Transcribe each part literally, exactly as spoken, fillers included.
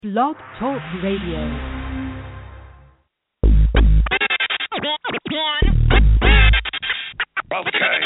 Blog Talk Radio. Okay.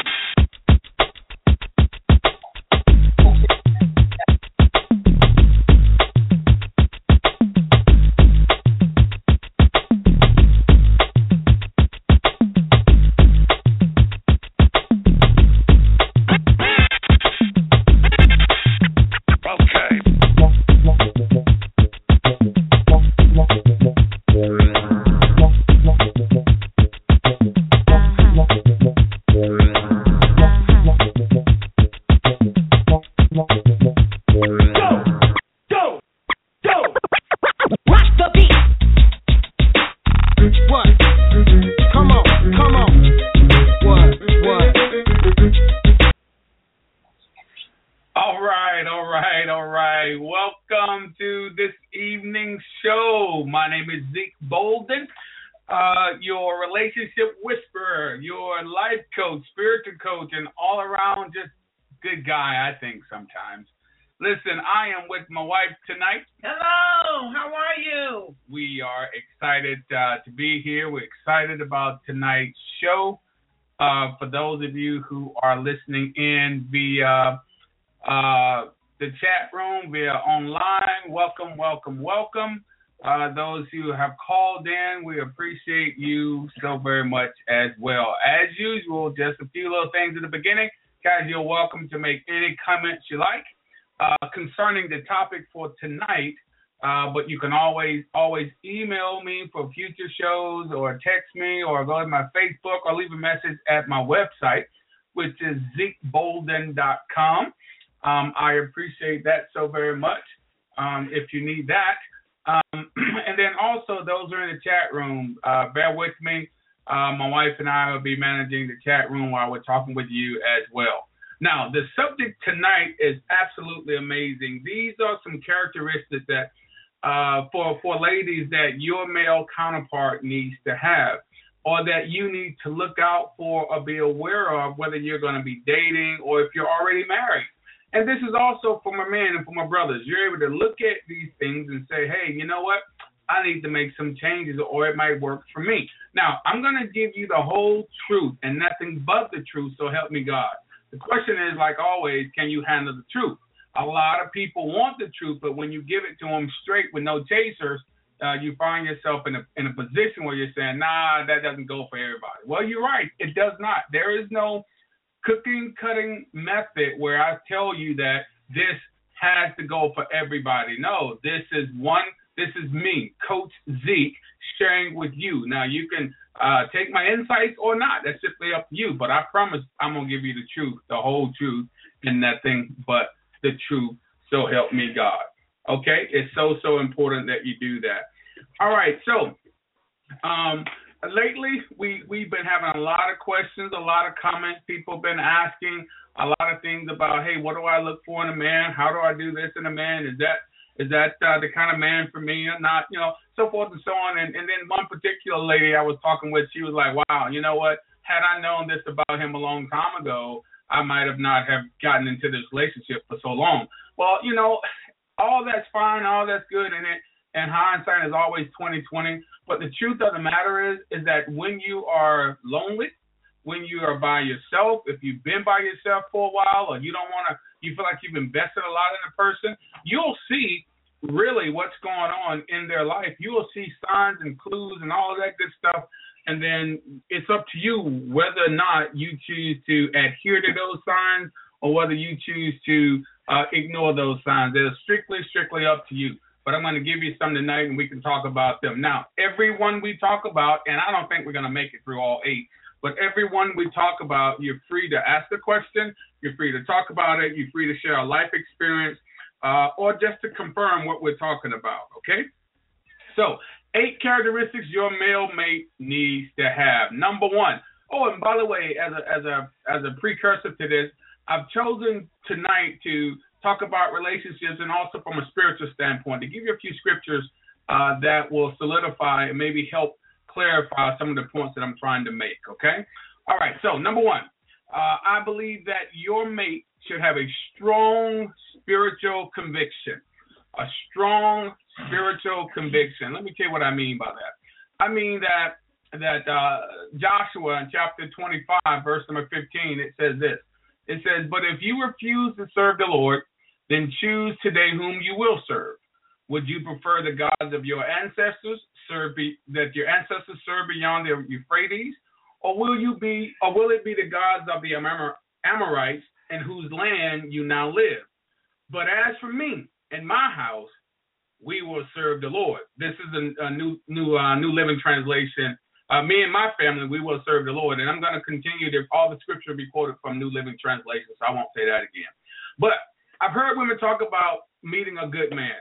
Sometimes. Listen, I am with my wife tonight. Hello, how are you? We are excited uh, to be here. We're excited about tonight's show. Uh, for those of you who are listening in via uh, the chat room, via online, welcome, welcome, welcome. Uh, those who have called in, we appreciate you so very much as well. As usual, just a few little things at the beginning. Guys, you're welcome to make any comments you like uh, concerning the topic for tonight, uh, but you can always always email me for future shows or text me or go to my Facebook or leave a message at my website, which is zeke bolden dot com. Um, I appreciate that so very much um, if you need that. Um, and then also those who are in the chat room, uh, bear with me. Uh, my wife and I will be managing the chat room while we're talking with you as well. Now, the subject tonight is absolutely amazing. These are some characteristics that uh, for for ladies that your male counterpart needs to have, or that you need to look out for or be aware of, whether you're going to be dating or if you're already married. And this is also for my men and for my brothers. You're able to look at these things and say, hey, you know what? I need to make some changes, or it might work for me. Now, I'm going to give you the whole truth and nothing but the truth, so help me God. The question is, like always, can you handle the truth? A lot of people want the truth, but when you give it to them straight with no chasers, uh, you find yourself in a in a position where you're saying, nah, that doesn't go for everybody. Well, you're right. It does not. There is no cooking, cutting method where I tell you that this has to go for everybody. No, this is one. This is me, Coach Zeke, sharing with you. Now, you can uh, take my insights or not. That's simply up to you. But I promise I'm going to give you the truth, the whole truth, and nothing but the truth. So help me God. Okay? It's so, so important that you do that. All right. So um, lately, we, we've been having a lot of questions, a lot of comments. People have been asking a lot of things about, hey, what do I look for in a man? How do I do this in a man? Is that Is that uh, the kind of man for me or not? You know, so forth and so on. And, and then one particular lady I was talking with, she was like, wow, you know what? Had I known this about him a long time ago, I might have not have gotten into this relationship for so long. Well, you know, all that's fine, all that's good, and it, and hindsight is always twenty twenty. But the truth of the matter is, is that when you are lonely, when you are by yourself, if you've been by yourself for a while, or you don't want to, you feel like you've invested a lot in a person, you'll see really what's going on in their life. You will see signs and clues and all of that good stuff, and then it's up to you whether or not you choose to adhere to those signs or whether you choose to uh, ignore those signs. They're strictly, strictly up to you. But I'm going to give you some tonight, and we can talk about them. Now, everyone we talk about, and I don't think we're going to make it through all eight, but everyone we talk about, you're free to ask the question, you're free to talk about it, you're free to share a life experience, uh, or just to confirm what we're talking about, okay? So, eight characteristics your male mate needs to have. Number one. Oh, and by the way, as a as a as a precursor to this, I've chosen tonight to talk about relationships and also from a spiritual standpoint, to give you a few scriptures uh, that will solidify and maybe help clarify some of the points that I'm trying to make, okay? All right, so number one, uh, I believe that your mate should have a strong spiritual conviction, a strong spiritual conviction. Let me tell you what I mean by that. I mean that that uh, Joshua in chapter twenty-five, verse number fifteen, it says this. It says, "But if you refuse to serve the Lord, then choose today whom you will serve. Would you prefer the gods of your ancestors serve be, that your ancestors served beyond the Euphrates, or will you be, or will it be the gods of the Amor- Amorites in whose land you now live? But as for me and my house, we will serve the Lord." This is a, a new new uh, New Living Translation. Uh, me and my family, we will serve the Lord. And I'm going to continue to, all the scripture will be quoted from New Living Translation, so I won't say that again. But I've heard women talk about meeting a good man.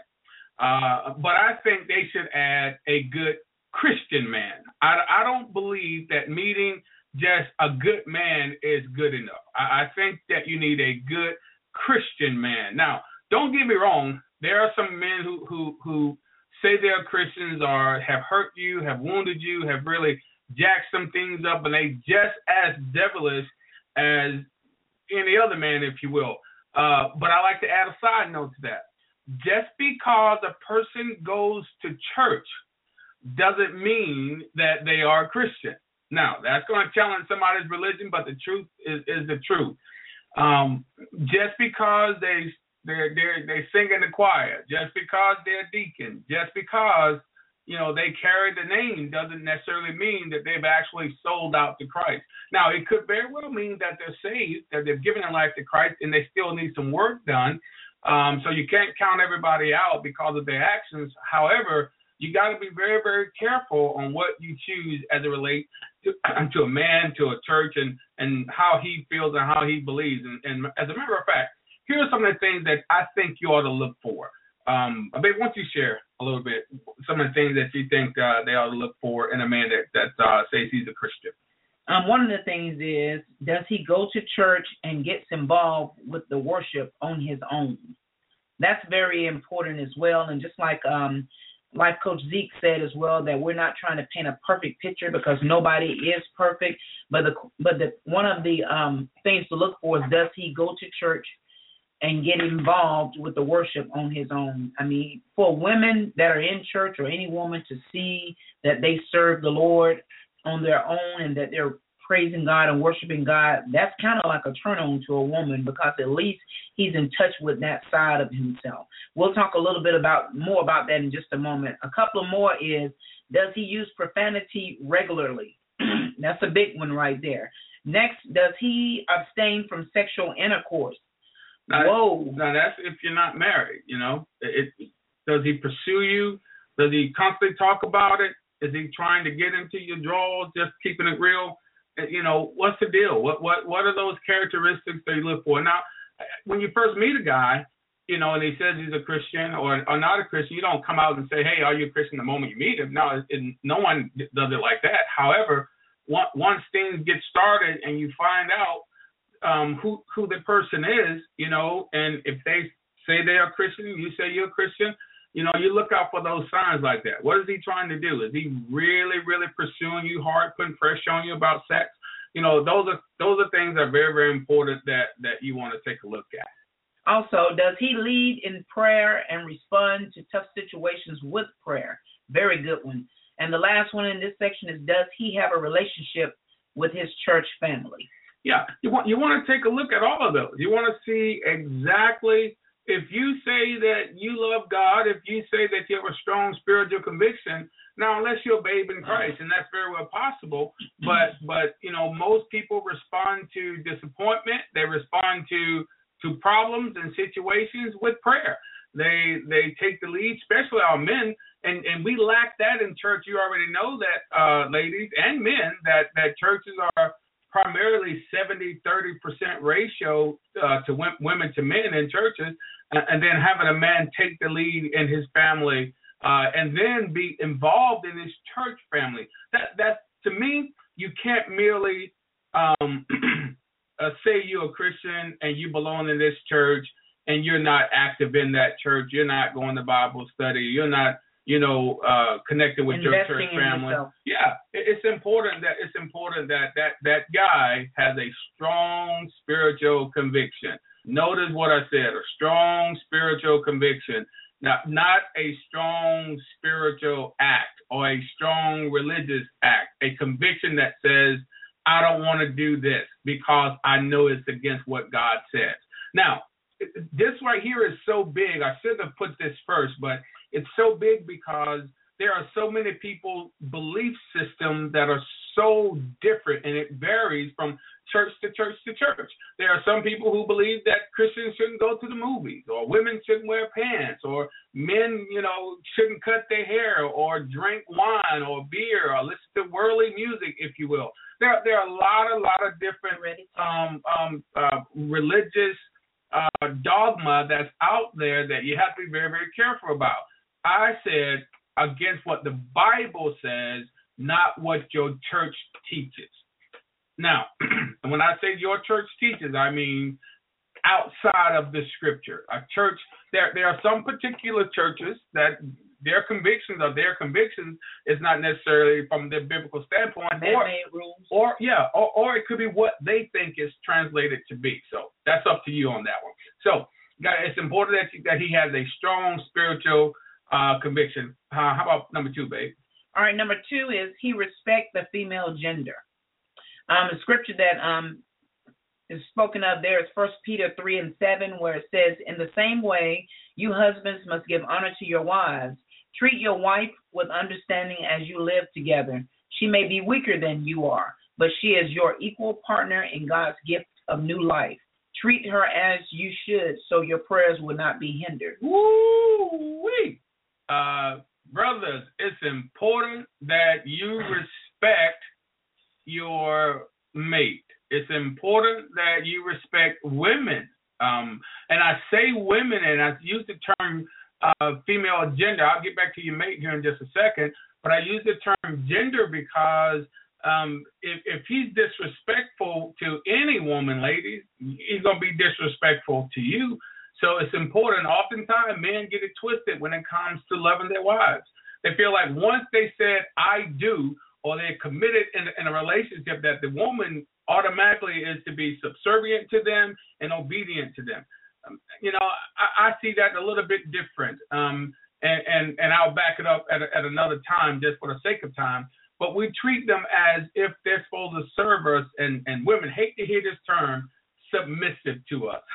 Uh, but I think they should add a good Christian man. I, I don't believe that meeting just a good man is good enough. I, I think that you need a good Christian man. Now, don't get me wrong. There are some men who, who, who say they're Christians or have hurt you, have wounded you, have really jacked some things up, and they just as devilish as any other man, if you will. Uh, but I like to add a side note to that. Just because a person goes to church doesn't mean that they are a Christian. Now, that's going to challenge somebody's religion, but the truth is, is the truth. Um, just because they they they sing in the choir, just because they're deacon, just because you know they carry the name doesn't necessarily mean that they've actually sold out to Christ. Now, it could very well mean that they're saved, that they've given their life to Christ, and they still need some work done. Um, so you can't count everybody out because of their actions. However, you got to be very, very careful on what you choose as it relates to, to a man, to a church, and, and how he feels and how he believes. And, and as a matter of fact, here are some of the things that I think you ought to look for. Um, I mean, why don't you share a little bit some of the things that you think uh, they ought to look for in a man that, that uh, says he's a Christian? Um, one of the things is, does he go to church and gets involved with the worship on his own? That's very important as well. And just like um, like Coach Zeke said as well, that we're not trying to paint a perfect picture because nobody is perfect. But the but the one of the um, things to look for is, does he go to church and get involved with the worship on his own? I mean, for women that are in church, or any woman to see that they serve the Lord on their own and that they're praising God and worshiping God, that's kind of like a turn on to a woman, because at least he's in touch with that side of himself. We'll talk a little bit about more about that in just a moment. A couple of more is, does he use profanity regularly? That's a big one right there. Next, does he abstain from sexual intercourse? Now, Whoa. Now, that's if you're not married, you know. It, does he pursue you? Does he constantly talk about it? Is he trying to get into your drawers, just keeping it real? You know, what's the deal? What what what are those characteristics that you look for? Now, when you first meet a guy, you know, and he says he's a Christian or, or not a Christian, you don't come out and say, hey, are you a Christian the moment you meet him? No, it, no one does it like that. However, once things get started and you find out um, who, who the person is, you know, and if they say they're a Christian, you say you're a Christian, you know, you look out for those signs like that. What is he trying to do? Is he really, really pursuing you hard, putting pressure on you about sex? You know, those are those are things that are very, very important that, that you want to take a look at. Also, does he lead in prayer and respond to tough situations with prayer? Very good one. And the last one in this section is, does he have a relationship with his church family? Yeah, you want you want to take a look at all of those. You want to see exactly. If you say that you love God, if you say that you have a strong spiritual conviction, now unless you're a babe in Christ, and that's very well possible, but but you know, most people respond to disappointment, they respond to to problems and situations with prayer. They they take the lead, especially our men, and, and we lack that in church. You already know that, uh, ladies and men, that, that churches are primarily seventy thirty percent ratio uh, to w- women to men in churches, uh, and then having a man take the lead in his family uh, and then be involved in his church family. That that to me, you can't merely um, uh, say you're a Christian and you belong in this church and you're not active in that church. You're not going to Bible study. You're not you know, uh, connected with Investing your church family. Yourself. Yeah, it's important that it's important that, that that guy has a strong spiritual conviction. Notice what I said, a strong spiritual conviction. Not, not a strong spiritual act or a strong religious act, a conviction that says, I don't want to do this because I know it's against what God says. Now, this right here is so big. I should have put this first, but it's so big because there are so many people's belief systems that are so different, and it varies from church to church to church. There are some people who believe that Christians shouldn't go to the movies, or women shouldn't wear pants, or men, you know, shouldn't cut their hair, or drink wine or beer, or listen to worldly music, if you will. There, there are a lot, a lot of different um, um, uh, religious uh, dogma that's out there that you have to be very, very careful about. I said against what the Bible says, not what your church teaches. Now, when I say your church teaches, I mean outside of the scripture. A church, there there are some particular churches that their convictions are their convictions is not necessarily from their biblical standpoint. They or, made rules. or yeah, or, or it could be what they think is translated to be. So that's up to you on that one. So it's important that, that he has a strong spiritual uh, conviction. Uh, how about number two, babe? All right, number two is he respect the female gender. Um, the scripture that um is spoken of there is First Peter three and seven, where it says, in the same way, you husbands must give honor to your wives. Treat your wife with understanding as you live together. She may be weaker than you are, but she is your equal partner in God's gift of new life. Treat her as you should, so your prayers will not be hindered. Woo-wee. Uh, brothers, it's important that you respect your mate. It's important that you respect women. Um, and I say women, and I use the term uh, female gender. I'll get back to your mate here in just a second. But I use the term gender because um, if, if he's disrespectful to any woman, ladies, he's going to be disrespectful to you. So it's important. Oftentimes, men get it twisted when it comes to loving their wives. They feel like once they said, I do, or they're committed in, in a relationship, that the woman automatically is to be subservient to them and obedient to them. Um, you know, I, I see that a little bit different, um, and, and, and I'll back it up at, a, at another time just for the sake of time. But we treat them as if they're supposed to serve us, and, and women hate to hear this term, submissive to us.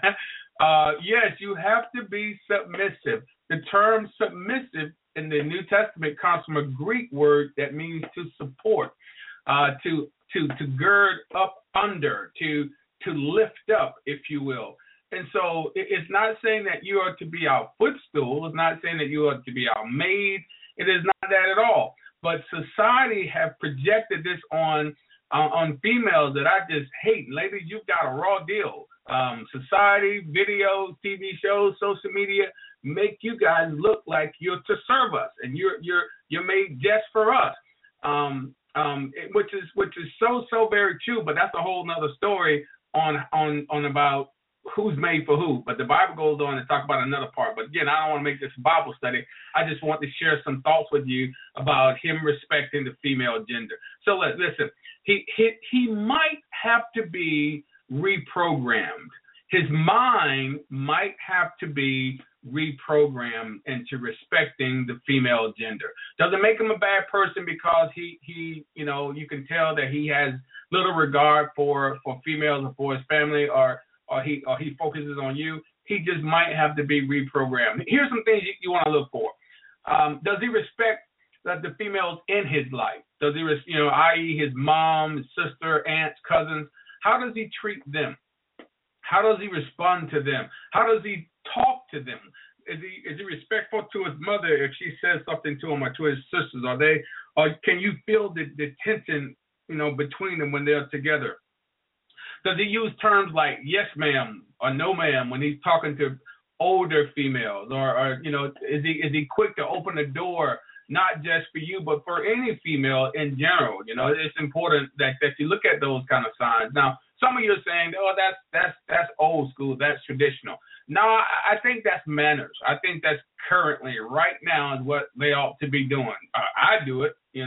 uh, yes, you have to be submissive. The term submissive in the New Testament comes from a Greek word that means to support, uh, to to to gird up under, to to lift up, if you will. And so it, it's not saying that you are to be our footstool. It's not saying that you are to be our maid. It is not that at all. But society have projected this on uh, on females that I just hate. Ladies, you've got a raw deal. Um, society, videos, T V shows, social media make you guys look like you're to serve us, and you're you're you're made just for us, um, um, which is which is so so very true. But that's a whole nother story on on on about who's made for who. But the Bible goes on to talk about another part. But again, I don't want to make this a Bible study. I just want to share some thoughts with you about him respecting the female gender. So let, listen, he he he might have to be reprogrammed. His mind might have to be reprogrammed into respecting the female gender. Doesn't make him a bad person because he, he you know, you can tell that he has little regard for, for females or for his family, or or he or he focuses on you. He just might have to be reprogrammed. Here's some things you, you want to look for. Um, does he respect the, the females in his life? Does he, you know, that is his mom, his sister, aunts, cousins? How does he treat them? How does he respond to them? How does he talk to them? Is he is he respectful to his mother if she says something to him, or to his sisters? Are they, or can you feel the, the tension, you know, between them when they're together? Does he use terms like yes ma'am or no ma'am when he's talking to older females? Or, or you know, is he is he quick to open the door, not just for you, but for any female in general? You know, it's important that, that you look at those kind of signs. Now, some of you are saying, oh, that's that's that's old school, that's traditional. No, I think that's manners. I think that's currently, right now, is what they ought to be doing. Uh, I do it, you know.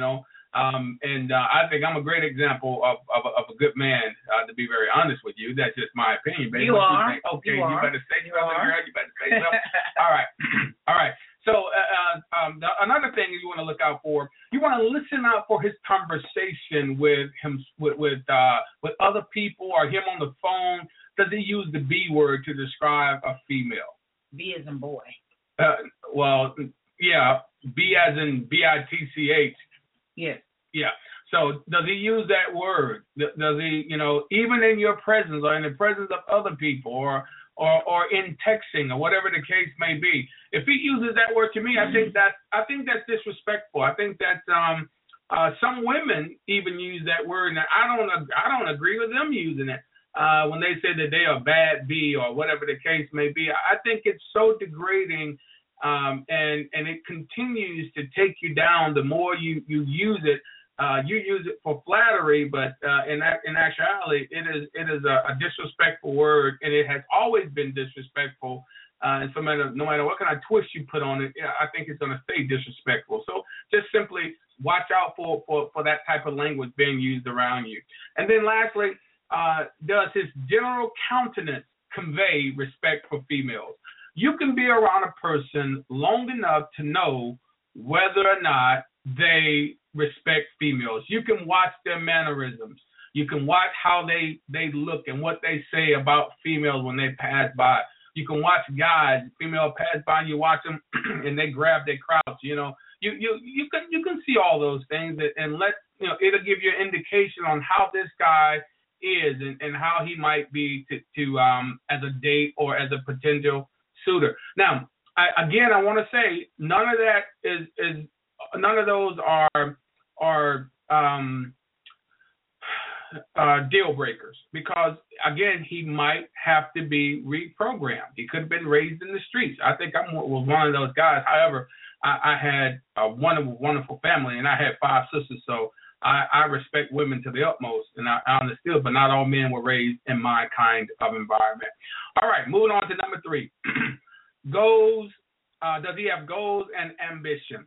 Um, and uh, I think I'm a great example of of, of a good man. Uh, to be very honest with you, that's just my opinion. Baby. You what are. You think? Okay, you, you are. better say you something, are. girl. You better say something. All right, all right. So uh, um, the, another thing you want to look out for, you want to listen out for his conversation with him, with with, uh, with other people or him on the phone. Does he use the B word to describe a female? B as in boy. Uh, well, yeah, B as in B I T C H. Yes. Yeah. So does he use that word? Does he, you know, even in your presence or in the presence of other people or or, or in texting or whatever the case may be, if he uses that word to me, I think that I think that's disrespectful. I think that um, uh, some women even use that word, and I don't I don't agree with them using it uh, when they say that they are bad B or whatever the case may be. I think it's so degrading, um, and and it continues to take you down the more you, you use it. Uh, you use it for flattery, but uh, in in actuality, it is it is a, a disrespectful word, and it has always been disrespectful. Uh, and so matter, no matter what kind of twist you put on it, I think it's going to stay disrespectful. So just simply watch out for, for, for that type of language being used around you. And then lastly, uh, does his general countenance convey respect for females? You can be around a person long enough to know whether or not they respect females. You can watch their mannerisms. You can watch how they, they look and what they say about females when they pass by. You can watch guys, female pass by, and you watch them and they grab their crouch. You know, you you you can you can see all those things and let you know it'll give you an indication on how this guy is and, and how he might be to, to um as a date or as a potential suitor. Now, I, again, I want to say none of that is is none of those are are um, uh, deal breakers because, again, he might have to be reprogrammed. He could have been raised in the streets. I think I was one of those guys. However, I, I had a wonderful, wonderful family, and I had five sisters, so I, I respect women to the utmost, and I, I understood, but not all men were raised in my kind of environment. All right, moving on to number three. Goals. Uh, does he have goals and ambition?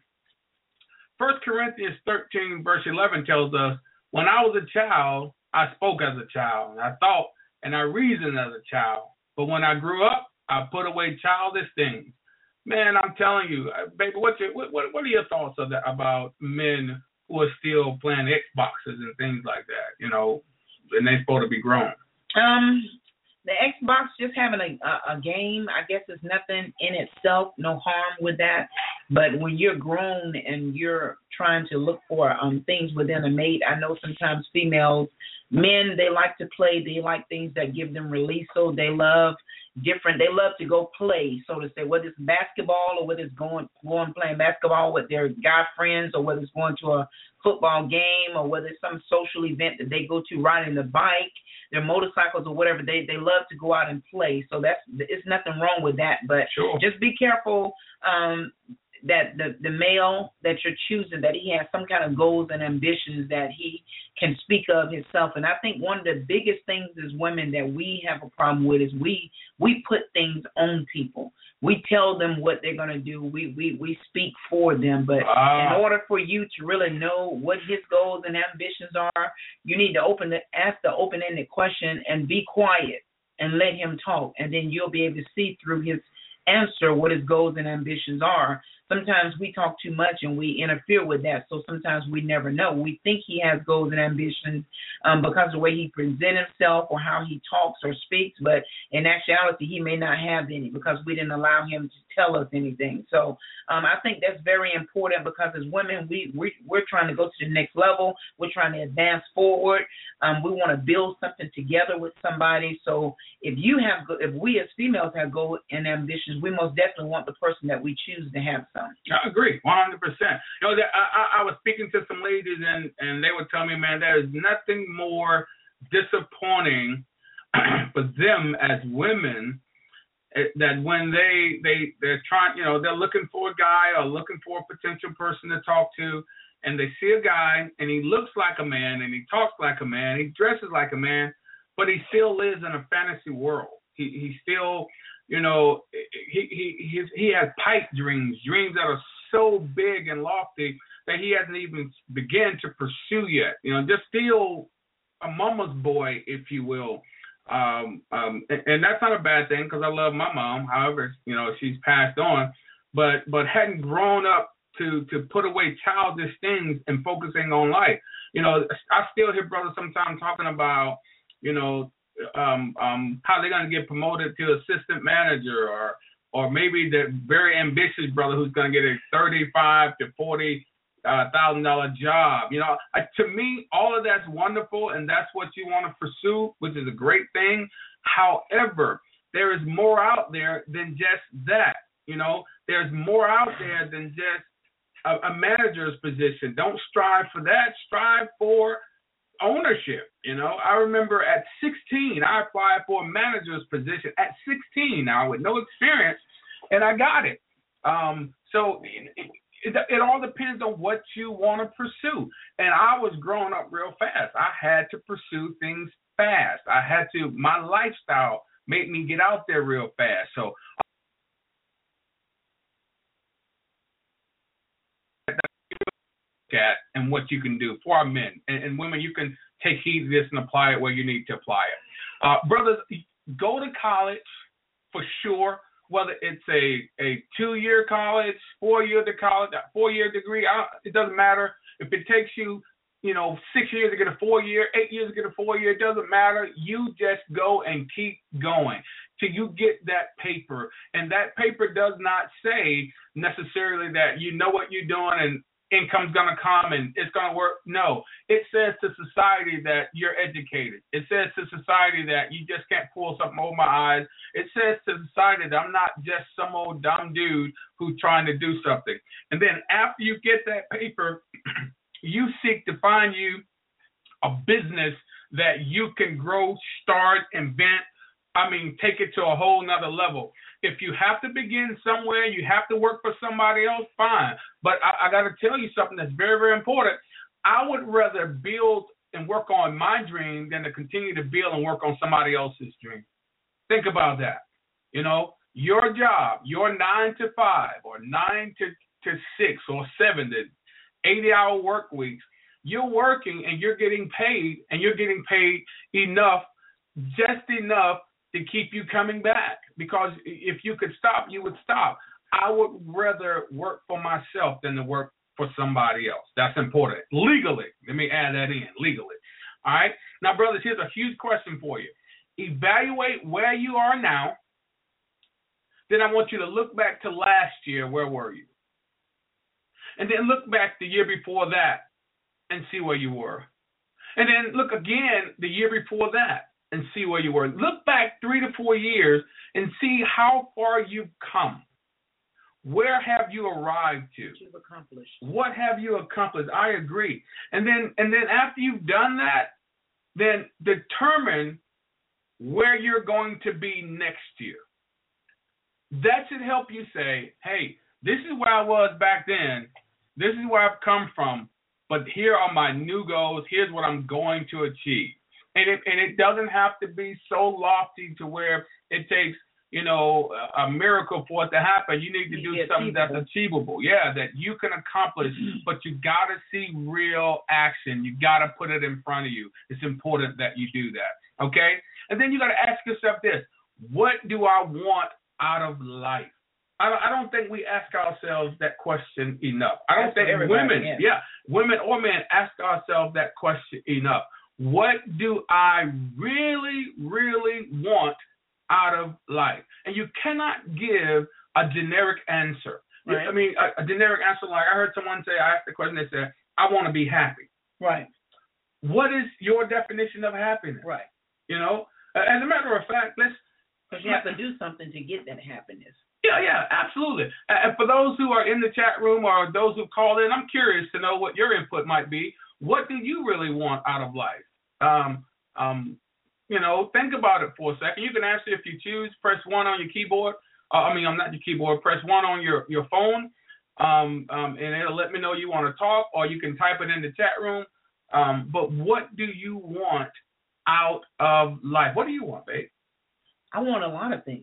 First Corinthians thirteen, verse eleven tells us, when I was a child, I spoke as a child, and I thought and I reasoned as a child. But when I grew up, I put away childish things. Man, I'm telling you, baby, what's your, what, what what are your thoughts of that, about men who are still playing Xboxes and things like that, you know, and they're supposed to be grown? Um, the Xbox, just having a, a, a game, I guess there's nothing in itself, no harm with that. But when you're grown and you're trying to look for um things within a mate, I know sometimes females, men, they like to play. They like things that give them release. So they love different. They love to go play, so to say, whether it's basketball or whether it's going going playing basketball with their guy friends or whether it's going to a football game or whether it's some social event that they go to, riding the bike, their motorcycles or whatever. They they love to go out and play. So that's it's nothing wrong with that. But sure, just be careful. Um, that the, the male that you're choosing, that he has some kind of goals and ambitions that he can speak of himself. And I think one of the biggest things as women that we have a problem with is we we put things on people. We tell them what they're going to do. We, we, we speak for them. But uh, in order for you to really know what his goals and ambitions are, you need to open the, ask the open-ended question and be quiet and let him talk. And then you'll be able to see through his answer what his goals and ambitions are. Sometimes we talk too much and we interfere with that, so sometimes we never know. We think he has goals and ambitions um, because of the way he presents himself or how he talks or speaks, but in actuality, he may not have any because we didn't allow him to tell us anything. So um, I think that's very important because as women, we, we, we're trying to go to the next level. We're trying to advance forward. Um, we want to build something together with somebody. So if you have, if we as females have goals and ambitions, we most definitely want the person that we choose to have some. I agree, one hundred percent. You know, I, I was speaking to some ladies, and, and they would tell me, man, there is nothing more disappointing for them as women that when they, they, they're trying, you know, they're looking for a guy or looking for a potential person to talk to, and they see a guy, and he looks like a man, and he talks like a man, he dresses like a man, but he still lives in a fantasy world. He, he still... You know, he he he he has pipe dreams, dreams that are so big and lofty that he hasn't even begun to pursue yet. You know, just still a mama's boy, if you will. Um, um, and, and that's not a bad thing because I love my mom. However, you know, she's passed on, but but hadn't grown up to to put away childish things and focusing on life. You know, I still hear brothers sometimes talking about, you know, um, um, how they're going to get promoted to assistant manager, or or maybe the very ambitious brother who's going to get a thirty-five to forty uh, thousand dollar job. You know, I, to me, all of that's wonderful, and that's what you want to pursue, which is a great thing. However, there is more out there than just that. You know, there's more out there than just a, a manager's position. Don't strive for that. Strive for ownership. You know, I remember at sixteen, I applied for a manager's position at sixteen now with no experience, and I got it. Um, so it, it, it all depends on what you want to pursue. And I was growing up real fast. I had to pursue things fast. I had to, my lifestyle made me get out there real fast. So at and what you can do for our men and, and women. You can take heed of this and apply it where you need to apply it. Uh, brothers, go to college for sure, whether it's a, a two-year college, four-year to college, a four-year degree. I, it doesn't matter. If it takes you, you know, six years to get a four-year, eight years to get a four-year, it doesn't matter. You just go and keep going till you get that paper. And that paper does not say necessarily that you know what you're doing and income's going to come and it's going to work. No, it says to society that you're educated. It says to society that you just can't pull something over my eyes. It says to society that I'm not just some old dumb dude who's trying to do something. And then after you get that paper, you seek to find you a business that you can grow, start, invent. I mean, take it to a whole nother level. If you have to begin somewhere, you have to work for somebody else, fine. But I, I got to tell you something that's very, very important. I would rather build and work on my dream than to continue to build and work on somebody else's dream. Think about that. You know, your job, your nine to five or nine to, to six or seven to eighty-hour work weeks, you're working and you're getting paid, and you're getting paid enough, just enough to keep you coming back. Because if you could stop, you would stop. I would rather work for myself than to work for somebody else. That's important. Legally. Let me add that in. Legally. All right? Now, brothers, here's a huge question for you. Evaluate where you are now. Then I want you to look back to last year. Where were you? And then look back the year before that and see where you were. And then look again the year before that and see where you were. Look back three to four years and see how far you've come. Where have you arrived to? What you've accomplished. What have you accomplished? I agree. And then and then after you've done that, then determine where you're going to be next year. That should help you say, hey, this is where I was back then. This is where I've come from. But here are my new goals. Here's what I'm going to achieve. And it, and it doesn't have to be so lofty to where it takes, you know, a miracle for it to happen. You need to do something that's achievable. Yeah, that you can accomplish, but you got to see real action. You got to put it in front of you. It's important that you do that, okay? And then you got to ask yourself this: what do I want out of life? I don't, I don't think we ask ourselves that question enough. I don't That's think women, yeah. yeah, women or men ask ourselves that question enough. What do I really, really want out of life? And you cannot give a generic answer. Right. I mean, a, a generic answer like I heard someone say, I asked the question, they said, I want to be happy. Right. What is your definition of happiness? Right. You know, as a matter of fact, let's. Because you have to do something to get that happiness. Yeah, yeah, absolutely. And for those who are in the chat room or those who called in, I'm curious to know what your input might be. What do you really want out of life? Um, um, you know, think about it for a second. You can answer if you choose. Press one on your keyboard. Uh, I mean, I'm not your keyboard. Press one on your, your phone, um, um, and it'll let me know you want to talk, or you can type it in the chat room. Um, but what do you want out of life? What do you want, babe? I want a lot of things.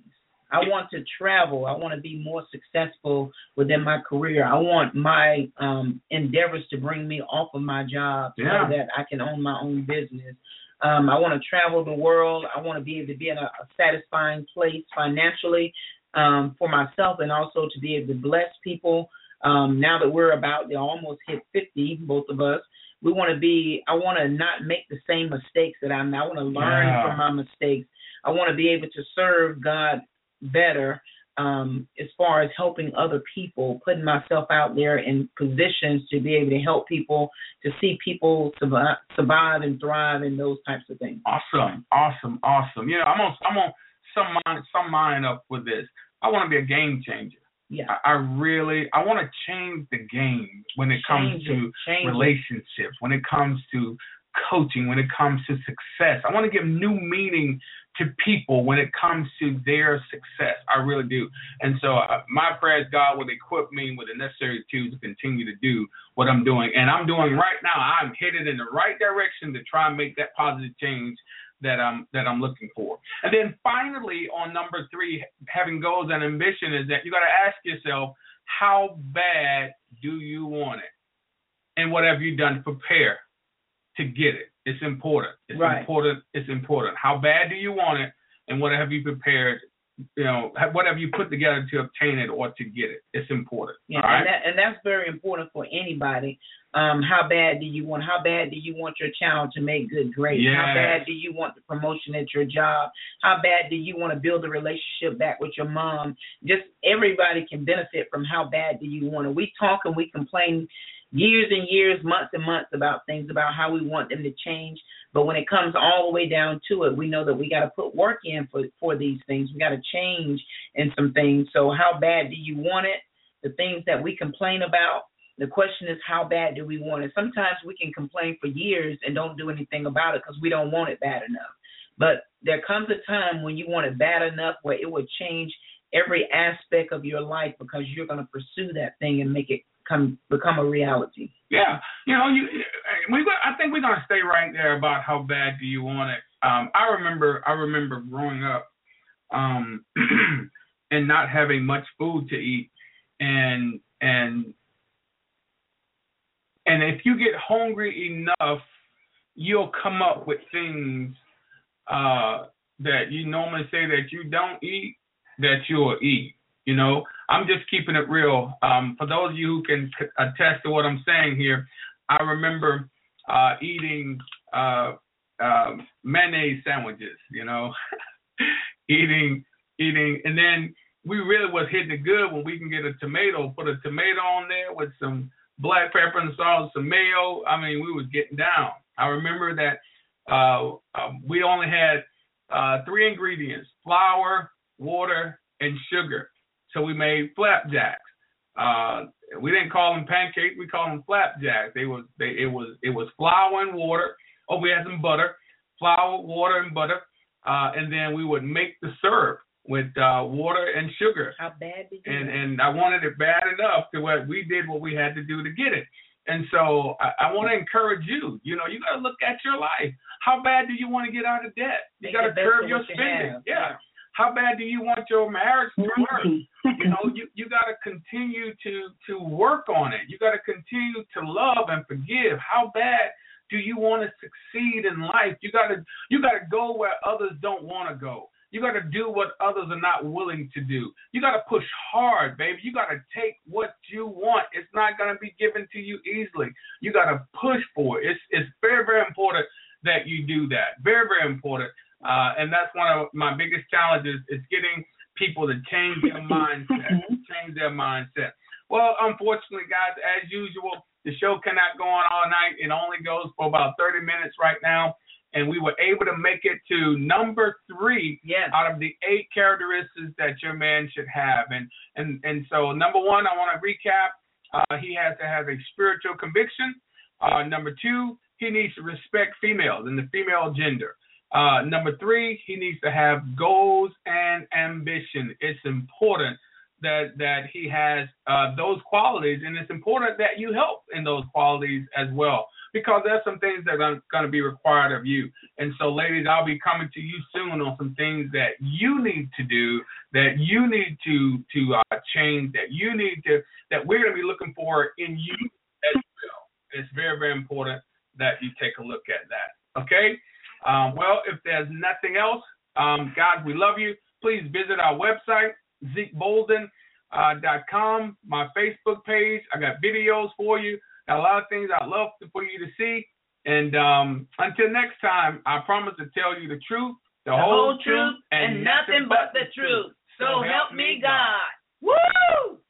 I want to travel. I want to be more successful within my career. I want my um, endeavors to bring me off of my job yeah. so that I can own my own business. Um, I want to travel the world. I want to be able to be in a, a satisfying place financially um, for myself, and also to be able to bless people. Um, now that we're about to almost hit fifty, both of us, we want to be, I want to not make the same mistakes that I'm, I want to learn yeah. from my mistakes. I want to be able to serve God better um, as far as helping other people, putting myself out there in positions to be able to help people, to see people survive, survive and thrive and those types of things. Awesome, awesome, awesome. You know, I'm on, I'm on some mind, some mind up with this. I want to be a game changer. Yeah. I, I really, I want to change the game when it comes Change to it. Change relationships, when it comes to coaching, when it comes to success. I want to give new meaning to people when it comes to their success. I really do. And so uh, my prayer is God will equip me with the necessary tools to continue to do what I'm doing. And I'm doing right now. I'm headed in the right direction to try and make that positive change that I'm that I'm looking for. And then finally, on number three, having goals and ambition, is that you got to ask yourself, how bad do you want it? And what have you done to prepare to get it? It's important. It's right. important. It's important. How bad do you want it? And what have you prepared? You know, what have you put together to obtain it or to get it? It's important. Yeah, all right? and, that, and that's very important for anybody. Um, how bad do you want? How bad do you want your child to make good grades? Yes. How bad do you want the promotion at your job? How bad do you want to build a relationship back with your mom? Just everybody can benefit from how bad do you want it. We talk and we complain years and years, months and months about things, about how we want them to change. But when it comes all the way down to it, we know that we got to put work in for, for these things. We got to change in some things. So how bad do you want it? The things that we complain about, the question is, how bad do we want it? Sometimes we can complain for years and don't do anything about it because we don't want it bad enough. But there comes a time when you want it bad enough where it will change every aspect of your life because you're going to pursue that thing and make it come become a reality. Yeah, you know, you. We. I think we're gonna stay right there about how bad do you want it. Um, I remember. I remember growing up, um, and not having much food to eat, and and and if you get hungry enough, you'll come up with things uh, that you normally say that you don't eat, that you'll eat. You know, I'm just keeping it real. Um, for those of you who can attest to what I'm saying here, I remember uh, eating uh, uh, mayonnaise sandwiches, you know, eating, eating. And then we really was hitting it good when we can get a tomato, put a tomato on there with some black pepper and salt, some mayo. I mean, we was getting down. I remember that uh, uh, we only had uh, three ingredients: flour, water, and sugar. So we made flapjacks. Uh, we didn't call them pancakes. We called them flapjacks. They was they it was it was flour and water. Oh, we had some butter, flour, water, and butter, uh, and then we would make the syrup with uh, water and sugar. How bad did you? And and I wanted it bad enough to where we did what we had to do to get it. And so I, I want to encourage you. You know, you got to look at your life. How bad do you want to get out of debt? You got to curb your spending. You yeah. How bad do you want your marriage to work? You know, you, you got to continue to, to work on it. You got to continue to love and forgive. How bad do you want to succeed in life? You got to you got to go where others don't want to go. You got to do what others are not willing to do. You got to push hard, baby. You got to take what you want. It's not going to be given to you easily. You got to push for it. It's it's very, very important that you do that. Very, very important. Uh, and that's one of my biggest challenges is getting people to change their mindset, change their mindset. Well, unfortunately, guys, as usual, the show cannot go on all night. It only goes for about thirty minutes right now. And we were able to make it to number three yes. out of the eight characteristics that your man should have. And and, and so, number one, I want to recap. Uh, he has to have a spiritual conviction. Uh, number two, he needs to respect females and the female gender. Uh, number three, he needs to have goals and ambition. It's important that that he has uh, those qualities, and it's important that you help in those qualities as well. because there's some things that are going to be required of you. And so, ladies, I'll be coming to you soon on some things that you need to do, that you need to to uh, change, that you need to, that we're going to be looking for in you as well. It's very, very important that you take a look at that. Okay? Um, well, if there's nothing else, um, guys, we love you. Please visit our website, Zeke Bolden dot com, my Facebook page. I got videos for you. Got a lot of things I'd love to, for you to see. And um, until next time, I promise to tell you the truth, the, the whole, whole truth, and, and nothing but the truth. So help me God. Woo!